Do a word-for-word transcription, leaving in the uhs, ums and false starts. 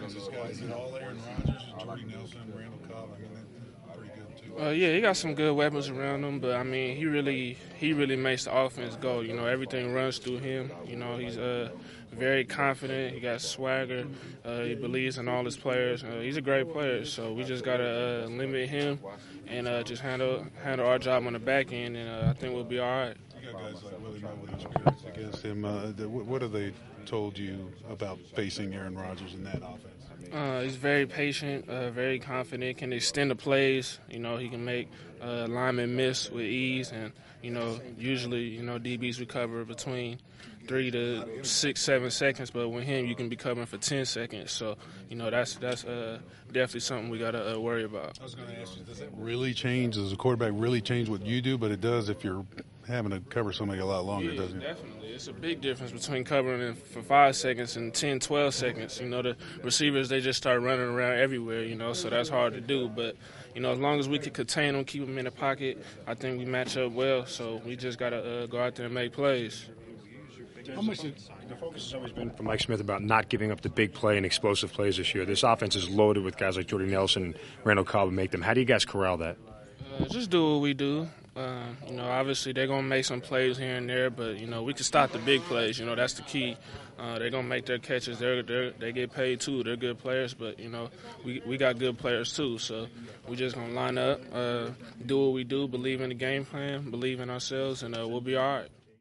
offense has got, is it all Aaron Rodgers and Jordy Nelson and Randall Cobb? I mean, they're pretty good too. Uh, yeah, he got some good weapons around him, but I mean, he really he really makes the offense go. You know, everything runs through him. You know, he's uh, very confident. He got swagger. Uh, he believes in all his players. Uh, he's a great player, so we just gotta uh, limit him and uh, just handle handle our job on the back end, and uh, I think we'll be all right. You got guys like Willie Moore with experience against him. Uh, what have they told you about facing Aaron Rodgers in that offense? Uh, he's very patient, uh, very confident, can extend the plays. You know, he can make uh, linemen miss with ease, and, you know, usually, you know, D Bs recover between three to six, seven seconds, but with him, you can be covering for ten seconds. So, you know, that's that's uh, definitely something we got to uh, worry about. I was going to ask you, does that really change, does a quarterback really change what you do? But it does if you're having to cover somebody a lot longer, yeah, doesn't it? Definitely. It's a big difference between covering it for five seconds and ten, twelve seconds. You know, the receivers, they just start running around everywhere, you know, so that's hard to do. But, you know, as long as we can contain them, keep them in the pocket, I think we match up well. So we just got to uh, go out there and make plays. How much did, the focus has always been for Mike Smith about not giving up the big play and explosive plays this year. This offense is loaded with guys like Jordy Nelson and Randall Cobb and make them. How do you guys corral that? Uh, just do what we do. Uh, you know, obviously they're going to make some plays here and there, but, you know, we can stop the big plays. You know, that's the key. Uh, they're going to make their catches. They're, they're, they get paid, too. They're good players, but, you know, we, we got good players, too. So we just going to line up, uh, do what we do, believe in the game plan, believe in ourselves, and uh, we'll be all right.